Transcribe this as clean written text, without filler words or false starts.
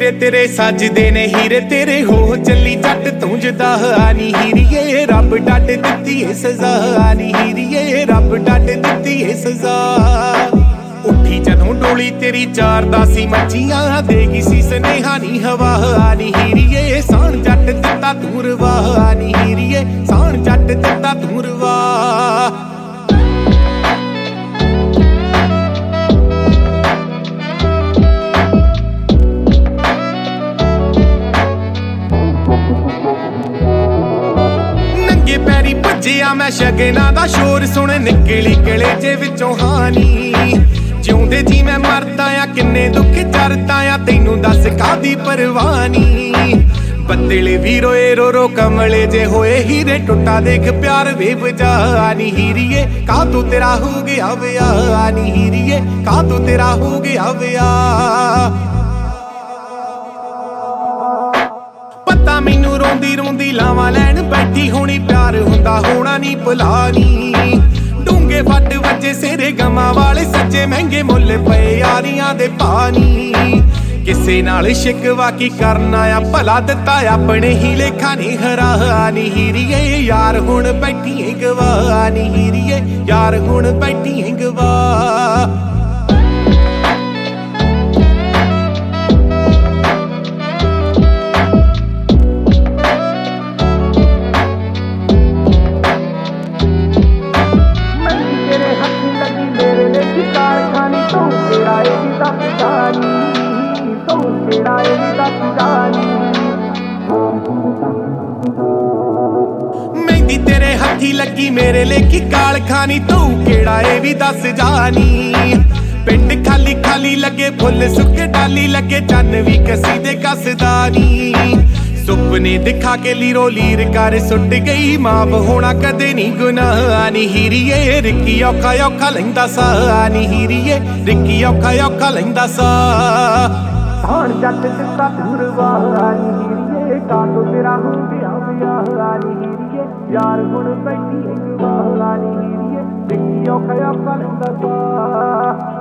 ਵੇਲੇ ਤੇਰੇ ਸੱਜਦੇ ਨੇ ਹੀਰੇ ਤੇਰੇ ਹੋ ਚੱਲੀ ਜੱਟ ਤੂੰ ਜਦਾ ਨੀ ਹੀਰੀਏ ਰੱਬ ਡੱਟ ਦਿੱਤੀ ਏ ਸਜ਼ਾ ਨੀ ਹੀਰੀਏ ਰੱਬ ਡੱਟ ਦਿੱਤੀ ਏ ਸਜ਼ਾ ਉੱਠੀ ਜਦੋਂ ਡੋਲੀ ਤੇਰੀ ਚਾਰਦਾ ਸੀ ਮੱਛੀਆਂ ਦੇਗੀ ਸੀ ਸਨੇਹਾ ਨੀ ਹਵਾ ਨੀ ਹੀਰੀਏ ਸਾਣ ਜੱਟ ਦਿੱਤਾ ਤੂੰ ਰਵਾ ਨੀ ਹੀਰੀਏ ਸਾਣ ਜੱਟ ਦਿੱਤਾ ਤੂੰ ਰਵਾ ਪੈਰੀ ਭੱਜਿਆ ਮੈਂ ਸ਼ਗਨਾਂ ਦਾ ਸ਼ੋਰ ਸੁਣ ਨਿਕਲੀ ਕਲੇਜੇ ਵਿੱਚੋਂ ਹਾਨੀ ਜਿਉਂਦੇ ਜੀ ਮੈਂ ਮਰਦਾ ਆ ਕਿੰਨੇ ਦੁੱਖ ਚਰਦਾ ਆ ਤੈਨੂੰ ਦੱਸ ਕਾਦੀ ਪਰਵਾਨੀ ਬੱਦਲੇ ਵੀ ਰੋਏ ਰੋ ਰੋ ਕਮਲੇ ਜੇ ਹੋਏ ਹੀਰੇ ਟੁੱਟਾ ਦੇਖ ਪਿਆਰ ਵੇ ਬਜਾ ਨੀ ਹੀਰੀਏ ਕਾ ਤੂੰ ਤੇਰਾ ਹੋ ਗਿਆ ਵਿਆਹ ਨੀ ਹੀਰੀਏ ਕਾ ਤੂੰ ਤੇਰਾ ਹੋ ਗਿਆ ਵਿਆਹ ਪਤਾ ਮੈਨੂੰ ਰੋਂਦੀ ਰੋਂਦੀ ਲਾਵਾਂ ਲੈਣ ਬੈਠੀ ਹੋਣੀ ਪਿਆਰ ਹੁੰਦਾ ਹੋਣਾ ਨੀ ਭੁਲਾਨੀ ਡੂੰਗੇ ਫੱਟ ਵੱਜੇ ਸਿਰੇ ਗਮਾਂ ਵਾਲੇ ਸੱਚੇ ਮਹਿੰਗੇ ਮੁੱਲ ਪਏ ਯਾਰੀਆਂ ਦੇ ਪਾਣੀ ਕਿਸੇ ਨਾਲ ਸ਼ਿਕਵਾ ਕੀ ਕਰਨਾ ਆ ਭਲਾ ਦਿੱਤਾ ਆਪਣੇ ਹੀ ਲੇਖਾ ਨੀ ਹਰਾ ਨੀ ਹੀਰੀਏ ਯਾਰ ਹੁਣ ਬੈਠੀ ਏ ਗਵਾ ਨੀ ਹੀਰੀਏ ਯਾਰ ਹੁਣ ਬੈਠੀ ਏ ਗਵਾ ਮਹਿੰਦੀ ਤੇਰੇ ਹੱਥੀ ਲੱਗੀ ਮੇਰੇ ਲੇਖੀ ਕਾਲ ਖਾਨੀ ਤੂੰ ਕਿਹੜਾ ਏ ਵੀ ਦੱਸ ਜਾਨੀ ਪਿੰਡ ਖਾਲੀ ਖਾਲੀ ਲੱਗੇ ਫੁੱਲ ਸੁੱਕੇ ਡਾਲੀ ਲੱਗੇ ਚੰਨ ਵੀ ਕਸੀ ਦੇ ਕੱਸਦਾ ਨੀ ਸੁਪਨੇ ਦਿਖਾ ਕੇ ਲੀਰੋ ਲੀਰ ਕਰ ਸੁੱਟ ਗਈ ਮਾਫ ਹੋਣਾ ਕਦੇ ਨੀ ਗੁਨਾਹ ਨੀ ਹੀਰੀਏ ਰਿੱਕੀ ਔਖਾ ਔਖਾ ਲੈਂਦਾ ਸਾ ਨੀ ਹੀਰੀਏ ਰਿੱਕੀ ਔਖਾ ਔਖਾ ਲੈਂਦਾ ਸਾ ਸਾਣ ਜੱਟ ਦਿੱਤਾ ਧੂਰਵਾ ਨੀ ਹੀਰੀਏ ਕਾ ਤੂੰ ਤੇਰਾ ਹੋ ਗਿਆ ਵਿਆਹ ਨੀ ਹੀਰੀਏ ਯਾਰ ਹੁਣ ਬੈਠੀ ਏ ਗਵਾ ਨੀ ਹੀਰੀਏ ਰਿੱਕੀ ਔਖਾ ਲੈਂਦਾ ਸਾ